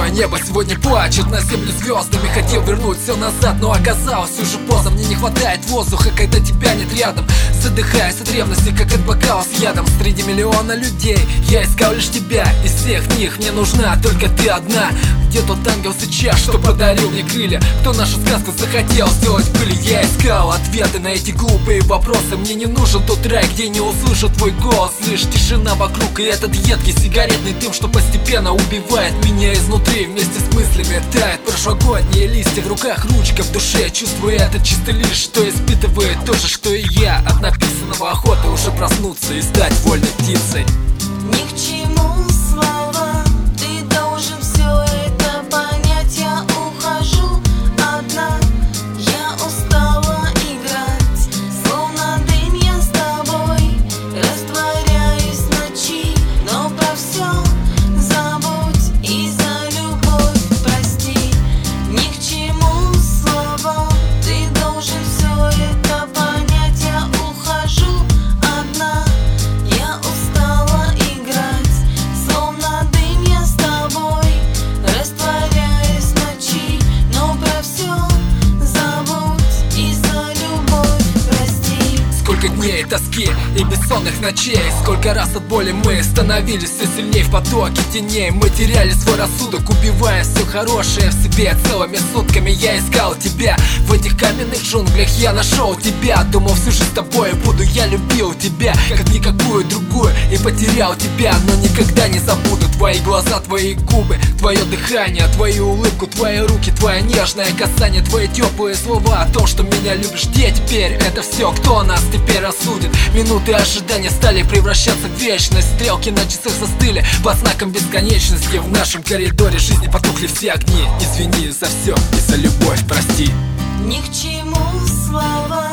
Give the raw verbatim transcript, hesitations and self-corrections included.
ночное небо сегодня плачет, на землю звездами. Хотел вернуть все назад, но оказалось уже поздно. Мне не хватает воздуха, когда тебя нет рядом. Задыхаясь от ревности, как от бокала с ядом. Среди миллиона людей я искал лишь тебя. Из всех них мне нужна только ты одна. Где тот ангел сейчас, что подарил мне крылья? Кто нашу сказку захотел сделать пылью? Я искал ответы на эти глупые вопросы. Мне не нужен тот рай, где не услышу твой голос. Лишь тишина вокруг и этот едкий сигаретный дым, что постепенно убивает меня изнутри. Вместе с мыслями тает прошлогодние листья. В руках ручка, в душе чувствую это чисто лишь, что испытывает то же, что и я. От написанного охота уже проснуться и стать вольной птицей. Ни к чему слова, ты должен все это понять. Я ухожу одна, я устала играть. Словно дым я с тобой растворяюсь в ночи. Но про все забудь и за любовь прости. Ни к чему слова, ты должен все это понять. Я ухожу одна, я устала играть. Словно дым я с тобой растворяюсь в ночи. Но про все забудь и за любовь прости. Сколько дней тоски и бессонных ночей, сколько раз от боли мы становились все сильней в потоке теней. Мы теряли свой рассудок, убивая все хорошее в себе. Целыми сутками я искал тебя. В этих каменных джунглях я нашел тебя. Думал, всю жизнь с тобой буду, я любил тебя как никакую другую и потерял тебя. Но никогда не забуду твои глаза, твои губы, твое дыхание, твою улыбку, твои руки, твое нежное касание, твои теплые слова о том, что меня любишь. Где теперь это все? Кто нас теперь осудит? Минуты ожидания стали превращаться в вечность. Стрелки на часах застыли под знаком бесконечности. В нашем коридоре жизни потухли все огни. Извини за все и за любовь прости. Ни к чему слова,